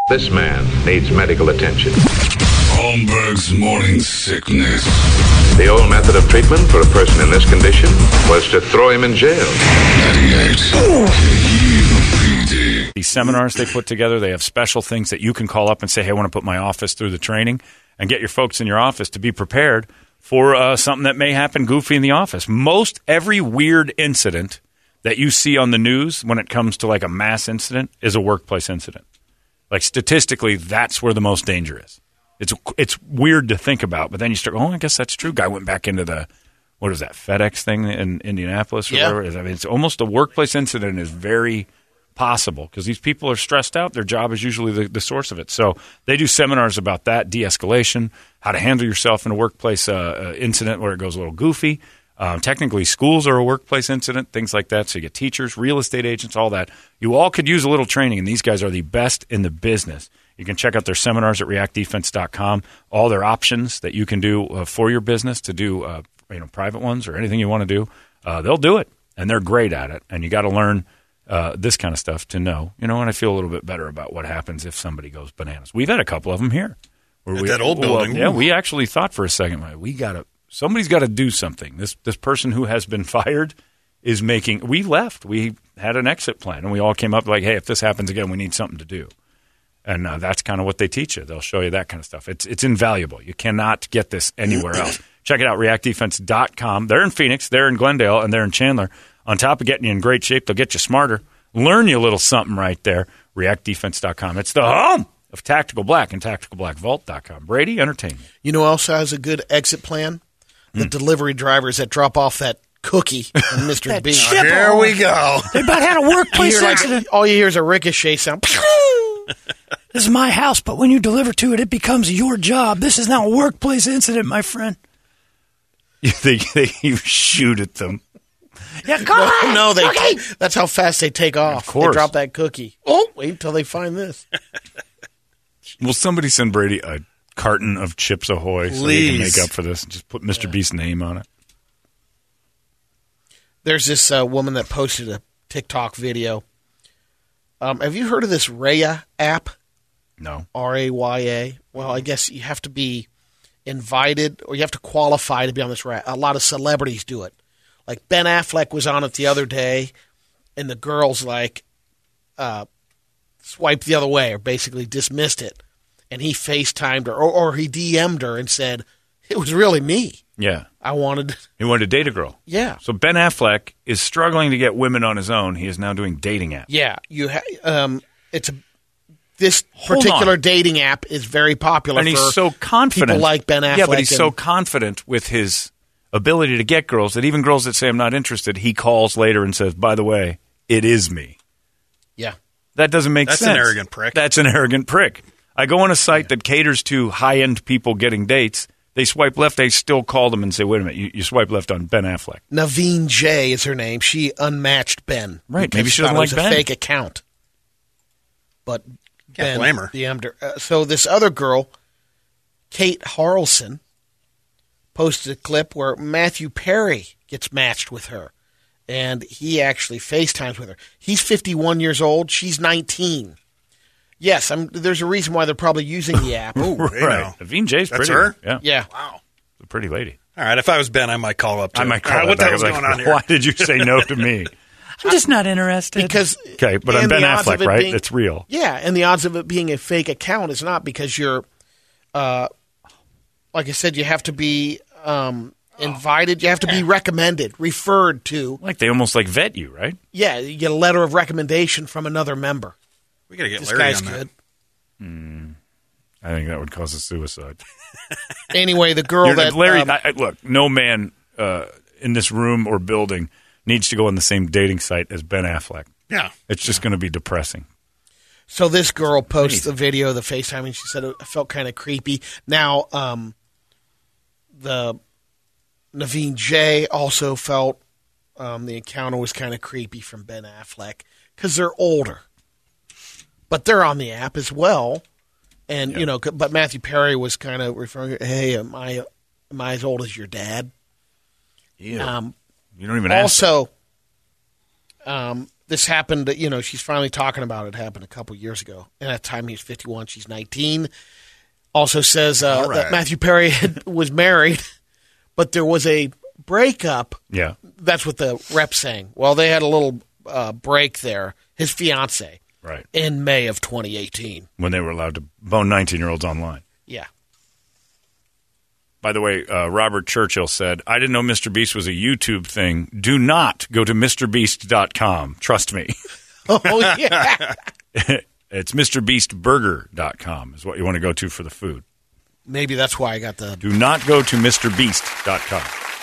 This man needs medical attention. Holmberg's Morning Sickness. The old method of treatment for a person in this condition was to throw him in jail. 98 KUPD. These seminars they put together, they have special things that you can call up and say, hey, I want to put my office through the training, and get your folks in your office to be prepared for something that may happen goofy in the office. Most every weird incident that you see on the news when it comes to like a mass incident is a workplace incident. Like statistically, that's where the most danger is. It's weird to think about, but then you start, I guess that's true. Guy went back into the, what is that, FedEx thing in Indianapolis or whatever it is. I mean, it's almost a workplace incident is very possible because these people are stressed out. Their job is usually the source of it. So they do seminars about that, de-escalation, how to handle yourself in a workplace incident where it goes a little goofy. Technically, schools are a workplace incident, things like that. So you get teachers, real estate agents, all that. You all could use a little training, and these guys are the best in the business. You can check out their seminars at reactdefense.com, all their options that you can do for your business to do private ones or anything you want to do. They'll do it, and they're great at it. And you got to learn this kind of stuff to know. And I feel a little bit better about what happens if somebody goes bananas. We've had a couple of them here. At that old building. Yeah, we actually thought for a second, somebody's got to do something. This person who has been fired is making – we left. We had an exit plan, and we all came up like, hey, if this happens again, we need something to do. And that's kind of what they teach you. They'll show you that kind of stuff. It's invaluable. You cannot get this anywhere else. Check it out, reactdefense.com. They're in Phoenix, they're in Glendale, and they're in Chandler. On top of getting you in great shape, they'll get you smarter. Learn you a little something right there, reactdefense.com. It's the home of Tactical Black and tacticalblackvault.com. Brady, entertainment. You know who else has a good exit plan? The delivery drivers that drop off that cookie and Mr. Bean. Here we go. They about had a workplace accident. All you hear is a ricochet sound. This is my house, but when you deliver to it, it becomes your job. This is not a workplace incident, my friend. You shoot at them. Yeah, come on. No, that's how fast they take off. Of course. They drop that cookie. Oh, wait until they find this. Will somebody send Brady a carton of Chips Ahoy so he can make up for this and just put Mr. Beast's name on it? There's this woman that posted a TikTok video. Have you heard of this Raya app? No. Raya. Well, I guess you have to be invited or you have to qualify to be on this. A lot of celebrities do it. Like Ben Affleck was on it the other day, and the girls swiped the other way or basically dismissed it. And he FaceTimed her or he DM'd her and said, it was really me. Yeah. He wanted to date a girl. Yeah. So Ben Affleck is struggling to get women on his own. He is now doing dating apps. Yeah. This particular dating app is very popular. And he's so confident. People like Ben Affleck. Yeah, but he's so confident with his ability to get girls that even girls that say I'm not interested, he calls later and says, by the way, it is me. Yeah. That doesn't make sense. That's an arrogant prick. That's an arrogant prick. I go on a site that caters to high-end people getting dates. They swipe left. They still call them and say, wait a minute, you swipe left on Ben Affleck. Naveen J is her name. She unmatched Ben. Right. Maybe she doesn't like Ben. It was a fake account. But Can't blame her. DM'd her. So this other girl, Kate Harrelson, posted a clip where Matthew Perry gets matched with her. And he actually FaceTimes with her. He's 51 years old. She's 19. Yes, there's a reason why they're probably using the app. Oh, right. Naveen J's pretty. That's her? Yeah. Wow. A pretty lady. All right. If I was Ben, I might call up too. I might call what the back. hell's going on here? Why did you say no to me? I'm just not interested. Because okay, but I'm Ben Affleck, right? It's real. Yeah, and the odds of it being a fake account is not because you're, like I said, you have to be invited. You have to be recommended, referred to. Like they almost vet you, right? Yeah, you get a letter of recommendation from another member. We got to get This Larry guy's on that. good. I think that would cause a suicide. Anyway, the girl that Larry, look, no man in this room or building needs to go on the same dating site as Ben Affleck. Yeah. It's just going to be depressing. So this girl posts the video of the FaceTime, and she said it felt kind of creepy. Now, the Naveen J also felt the encounter was kind of creepy from Ben Affleck because they're older. But they're on the app as well. And, but Matthew Perry was kind of referring, hey, am I as old as your dad? Yeah. You don't even ask. Also, this happened, she's finally talking about it. Happened a couple years ago. And at the time, he was 51. She's 19. Also says that Matthew Perry was married, but there was a breakup. Yeah. That's what the rep's saying. Well, they had a little break there, his fiance, Right. in May of 2018. When they were allowed to bone 19-year-olds online. Yeah. By the way, Robert Churchill said, I didn't know Mr. Beast was a YouTube thing. Do not go to MrBeast.com. Trust me. Oh, yeah. It's MrBeastBurger.com is what you want to go to for the food. Maybe that's why I got the... Do not go to MrBeast.com.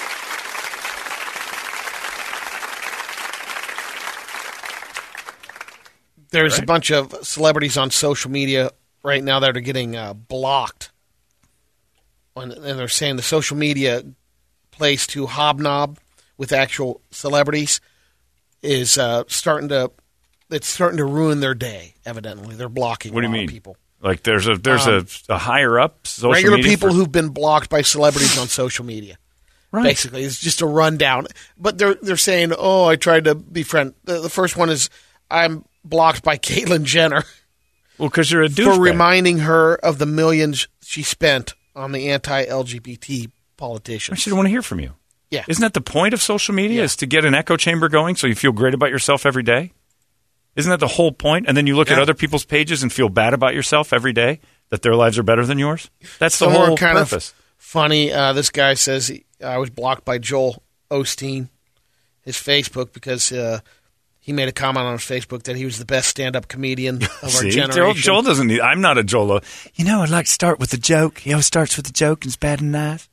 There's a bunch of celebrities on social media right now that are getting blocked. And they're saying the social media place to hobnob with actual celebrities is starting to ruin their day, evidently. They're blocking What do you a lot mean? of people. Like there's a higher up social Regular media people for- who've been blocked by celebrities on social media. Right. Basically, it's just a rundown. But they're saying, "Oh, I tried to befriend." The first one is, "I'm blocked by Caitlyn Jenner Well, because you're a douchebag. for reminding her of the millions she spent on the anti-LGBT politicians." She don't want to hear from you. Yeah, Isn't that the point of social media? Is to get an echo chamber going so you feel great about yourself every day? Isn't that the whole point? And then you look at other people's pages and feel bad about yourself every day that their lives are better than yours? That's the Some whole are kind purpose. of funny. This guy says I was blocked by Joel Osteen, his Facebook, because he made a comment on his Facebook that he was the best stand-up comedian of our See, generation. Joel doesn't need. I'm not a Joel. I'd like to start with a joke. He always starts with a joke and it's bad and nice.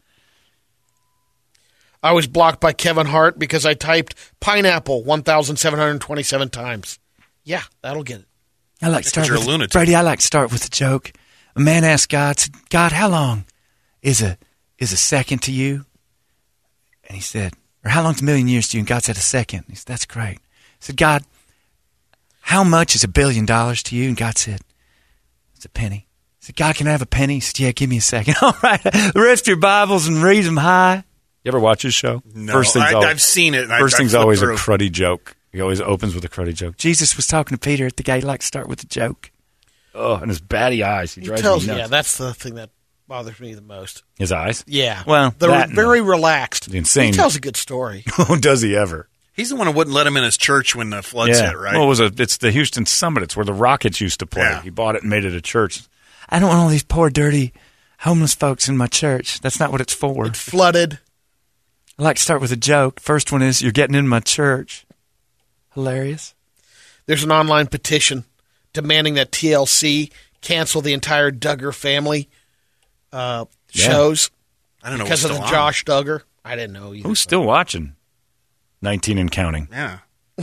I was blocked by Kevin Hart because I typed pineapple 1,727 times. Yeah, that'll get it. I like to start you're with a lunatic. Brady. I like to start with a joke. A man asked God, said, "God, how long is a second to you?" And he said, "Or how long's a million years to you?" And God said, "A second." He said, "That's great." He said, "God, how much is $1 billion to you?" And God said, "It's a penny." He said, "God, can I have a penny?" He said, "Yeah, give me a second." All right, rest your Bibles and read them high. You ever watch his show? No, I've seen it. First thing's I've always a flipped through. cruddy joke. He always opens with a cruddy joke. Jesus was talking to Peter at the gate. Like to start with a joke. Oh, and his batty eyes. He He drives tells, me nuts. yeah, that's the thing that bothers me the most. His eyes? Yeah. Well, they're that and very relaxed. insane. He tells a good story. Oh, does he ever? He's the one who wouldn't let him in his church when the floods hit, right? Well, it's the Houston Summit. It's where the Rockets used to play. Yeah. He bought it and made it a church. I don't want all these poor, dirty, homeless folks in my church. That's not what it's for. It flooded. I like to start with a joke. First one is, "You're getting in my church." Hilarious. There's an online petition demanding that TLC cancel the entire Duggar family shows I don't know because what's of still on. Josh Duggar. I didn't know either. Who's still watching 19 and counting? Yeah.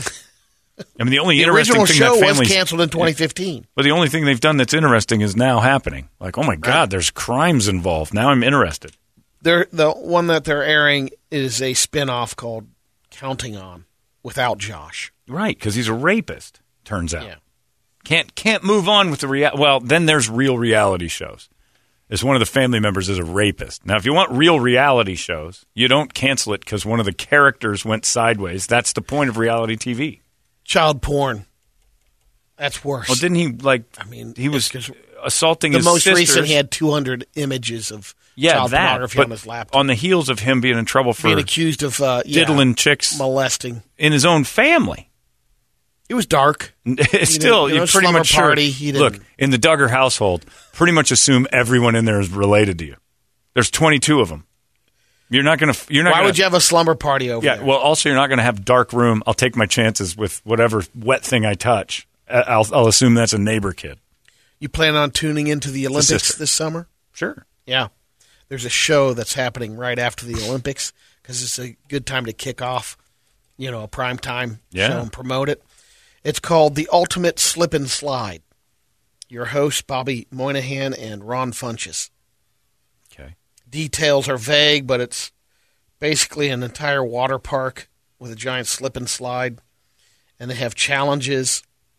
I mean, the only The interesting original thing show that was family's... canceled in 2015. But the only thing they've done that's interesting is now happening. Like, oh my God, there's crimes involved. Now I'm interested. The one that they're airing is a spin-off called Counting On without Josh. Right, because he's a rapist, turns out. Yeah. Can't move on with the well, then there's real reality shows. As one of the family members is a rapist. Now, if you want real reality shows, you don't cancel it because one of the characters went sideways. That's the point of reality TV. Child porn. That's worse. Well, didn't he, he was assaulting the his most sisters. recent, he had 200 images of child pornography but on his laptop. on the heels of him being in trouble for being accused of diddling chicks molesting in his own family. It was dark. Still, you pretty slumber much party. should. He didn't. Look, in the Duggar household, pretty much assume everyone in there is related to you. There's 22 of them. You're not going to. Why would you have a slumber party over Yeah. there? Well, also you're not going to have dark room. I'll take my chances with whatever wet thing I touch. I'll assume that's a neighbor kid. You plan on tuning into the Olympics sister. this summer? Sure. Yeah. There's a show that's happening right after the Olympics because it's a good time to kick off, a primetime show and promote it. It's called The Ultimate Slip and Slide. Your hosts, Bobby Moynihan and Ron Funches. Okay. Details are vague, but it's basically an entire water park with a giant slip and slide. And they have challenges,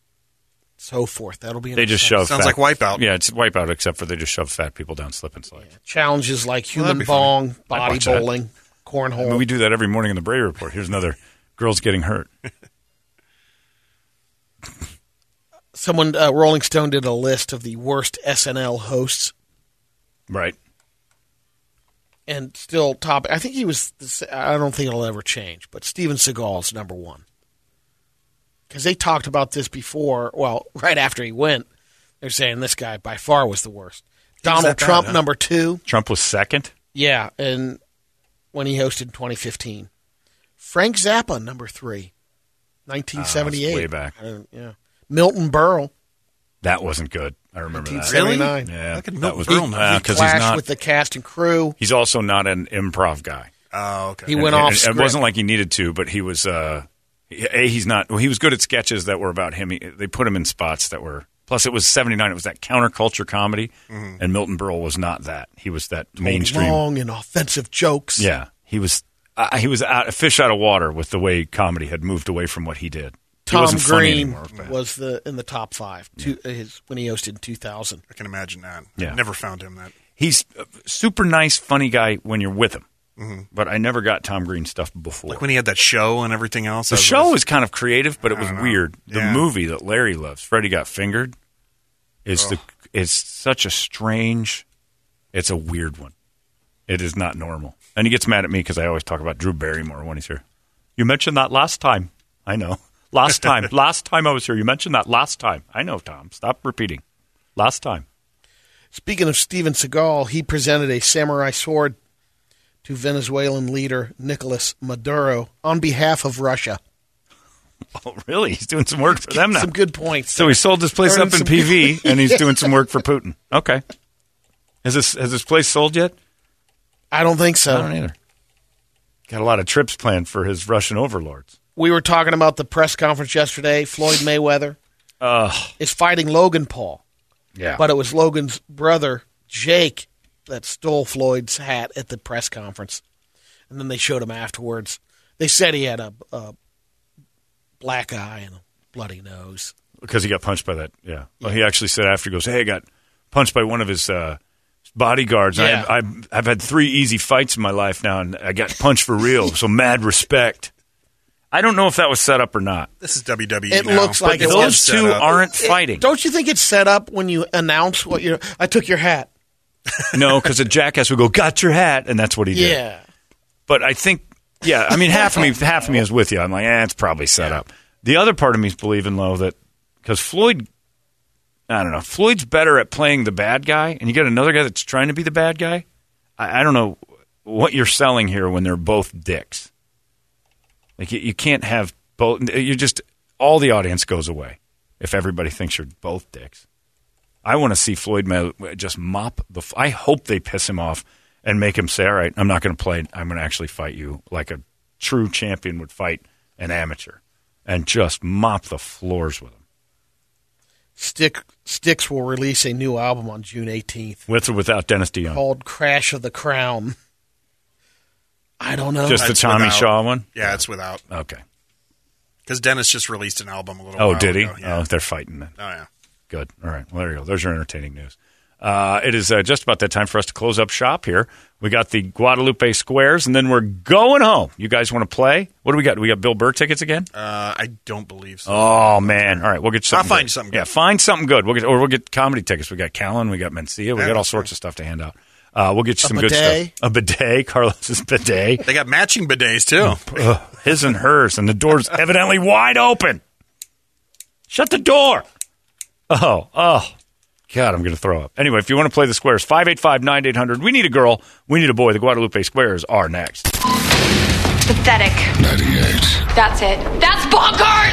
so forth. That'll be They just interesting. shove. Sounds fat- like Wipeout. Yeah, it's Wipeout, except for they just shove fat people down slip and slide. Challenges like that'd human be bong, I'd body watch that. bowling, cornhole. I mean, we do that every morning in the Brady Report. Here's another girls getting hurt. Rolling Stone did a list of the worst SNL hosts. Right. And still top. I think he was. I don't think it'll ever change. But Steven Seagal's number one. Because they talked about this before. Well, right after he went, they're saying this guy by far was the worst. Donald Trump, number 2. Trump was second? Yeah, and when he hosted in 2015. Frank Zappa, number 3. 1978. Way back. Yeah. Milton Berle. That wasn't good. I remember that. 1979. Yeah, Look at that was Milton Berle. because He he's clashed not with the cast and crew. He's also not an improv guy. Oh, okay. He went off It script. wasn't like he needed to, but he was he's not. Well, he was good at sketches that were about him. They put him in spots that were. Plus, it was 79. It was that counterculture comedy, and Milton Berle was not that. He was that mainstream, long and offensive jokes. Yeah, he was a fish out of water with the way comedy had moved away from what he did. Tom He wasn't funny Green anymore, was in the top 5 when he hosted in 2000. I can imagine that. Yeah. Never found him that. He's a super nice, funny guy when you're with him. But I never got Tom Green stuff before. Like when he had that show and everything else. The show was kind of creative, but it was I don't know. weird. The Yeah. movie that Larry loves, Freddie Got Fingered, is such a strange. It's a weird one. It is not normal, and he gets mad at me because I always talk about Drew Barrymore when he's here. You mentioned that last time. I know. Last time I was here. You mentioned that last time. I know, Tom. Stop repeating. Last time. Speaking of Steven Seagal, he presented a samurai sword to Venezuelan leader Nicolas Maduro on behalf of Russia. Oh, really? He's doing some work for them now. Some good points. So he sold this place Earned up in some- PV, and he's doing some work for Putin. Okay. Has this place sold yet? I don't think so. I don't either. Got a lot of trips planned for his Russian overlords. We were talking about the press conference yesterday. Floyd Mayweather is fighting Logan Paul. Yeah. But it was Logan's brother, Jake, that stole Floyd's hat at the press conference. And then they showed him afterwards. They said he had a black eye and a bloody nose. Because he got punched by that, yeah. Well, he actually said after, he goes, hey, I got punched by one of his bodyguards. Yeah. I've had 3 easy fights in my life now, and I got punched for real, so mad respect. I don't know if that was set up or not. This is WWE It now. looks like It's it all was Those set two up. aren't fighting. Don't you think it's set up when you announce what you're... I took your hat. No, because a jackass would go, got your hat, and that's what he did. Yeah. But I think, yeah, I mean, half of me is with you. I'm like, it's probably set up. The other part of me is believing, though, that because Floyd, I don't know, Floyd's better at playing the bad guy, and you get another guy that's trying to be the bad guy. I don't know what you're selling here when they're both dicks. Like, you can't have both. You just, all the audience goes away if everybody thinks you're both dicks. I want to see Floyd just mop I hope they piss him off and make him say, all right, I'm not going to play. I'm going to actually fight you like a true champion would fight an amateur and just mop the floors with him. Styx will release a new album on June 18th. With or without Dennis DeYoung? Called Crash of the Crown. I don't know. Just the It's Tommy without. Shaw one? Yeah, it's without. Okay. Because Dennis just released an album a little while Oh, did he? ago. Yeah. Oh, they're fighting then. Oh, yeah. Good. All right. Well, there you go. There's your entertaining news. It is just about that time for us to close up shop here. We got the Guadalupe Squares, and then we're going home. You guys want to play? What do we got? Do we got Bill Burr tickets again? I don't believe so. Oh, man. All right. We'll get you something I'll find good. you something Yeah, good. find something good. We'll get comedy tickets. We got Callan. We got Mencia. We Yeah, got all that's sorts of stuff to hand out. We'll get you some good bidet? stuff. A bidet. Carlos's bidet. They got matching bidets, too. His and hers, and the door's evidently wide open. Shut the door. Oh, God, I'm going to throw up. Anyway, if you want to play the Squares, 585-9800. We need a girl. We need a boy. The Guadalupe Squares are next. Pathetic. 98. That's it. That's bonkers!